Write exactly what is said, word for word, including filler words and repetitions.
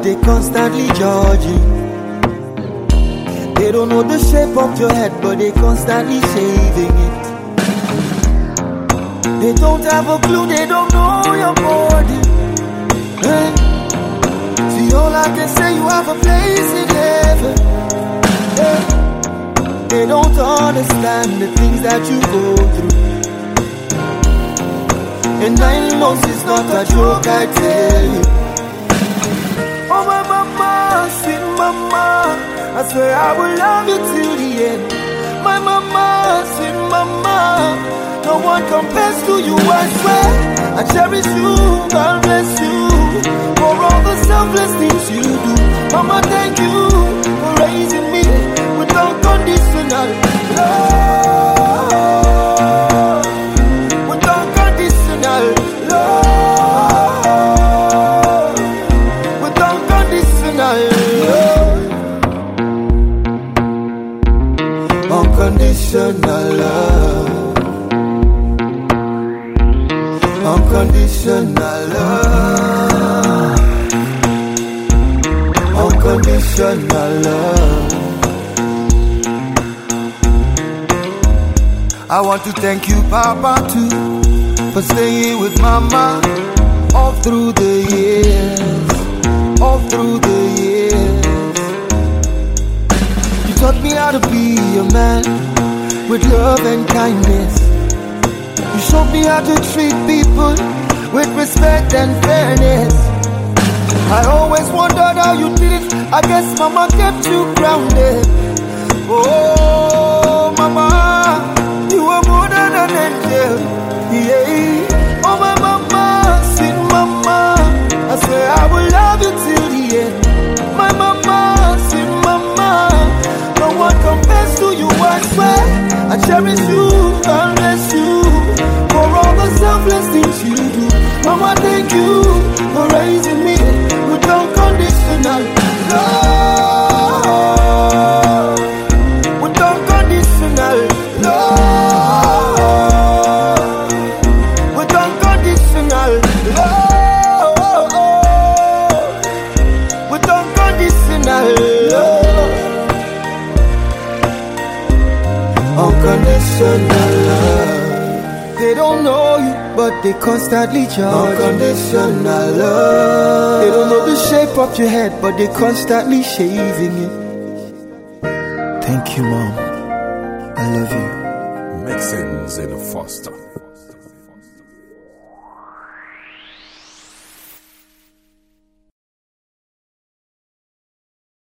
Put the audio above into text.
but they constantly judging. They don't know the shape of your head, but they constantly shaving it. They don't have a clue, they don't know your body. Hey. See, all I can say, you have a place in heaven. Hey. They don't understand the things that you go through. And nine months is not a joke, I tell you. Oh my mama, sweet mama, I swear I will love you till the end. My mama, sweet mama, no one compares to you, I swear. I cherish you, God bless you, for all the selfless things you do. Mama, thank you for raising me with unconditional love. With unconditional love. With unconditional love. Unconditional love. Unconditional love. Unconditional love. I want to thank you, Papa, too, for staying with Mama all through the years, all through the years. You taught me how to be a man with love and kindness. You showed me how to treat people with respect and fairness. I always wondered how you did it. I guess Mama kept you grounded. Oh, Mama, you are more than an angel. Yeah. Oh, my Mama, sweet Mama, I swear I will love you till the end. My Mama, sweet Mama, no one compares to you, I swear. I cherish you, God bless you, for all the selfless things you do. Mama, thank you for raising me with unconditional love. With unconditional love. With unconditional love. With unconditional love. Unconditional love. They don't know you, but they constantly judge. Unconditional love. They don't know the shape of your head, but they constantly shaving it. Thank you, Mom. I love you. Makes sense in a foster.